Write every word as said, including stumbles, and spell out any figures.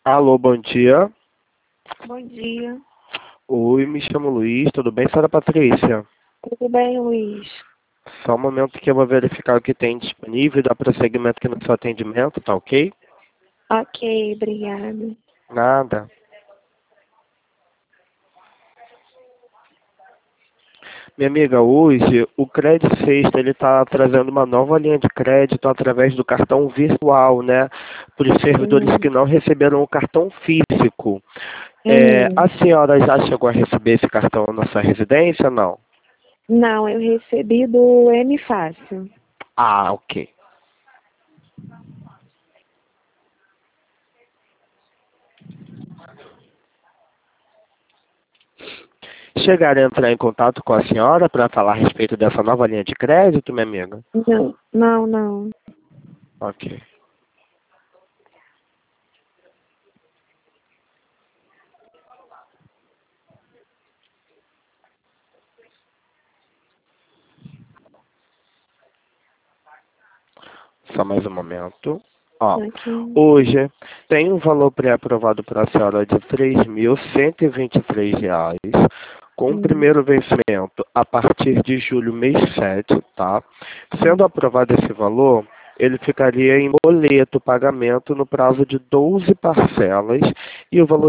Alô, bom dia. Bom dia. Oi, me chamo Luiz, tudo bem, senhora Patrícia? Tudo bem, Luiz? Só um momento que eu vou verificar o que tem disponível e dar prosseguimento aqui no seu atendimento, tá ok? Ok, obrigada. Nada. Minha amiga, hoje o Credit Sexta ele está trazendo uma nova linha de crédito através do cartão virtual, né? Para os servidores Hum, que não receberam o cartão físico. É, hum. a senhora já chegou a receber esse cartão na sua residência, não? Não, eu recebi do M Fácil. Ah, ok. Chegaram a entrar em contato com a senhora para falar a respeito dessa nova linha de crédito, minha amiga? Não, não, não. Ok. Só mais um momento. Ó, Ok. hoje tem um valor pré-aprovado para a senhora de três mil cento e e vinte e três reais, com o Hum, primeiro vencimento a partir de julho, mês sete, tá? Sendo hum. aprovado esse valor, ele ficaria em boleto pagamento no prazo de doze parcelas e o valor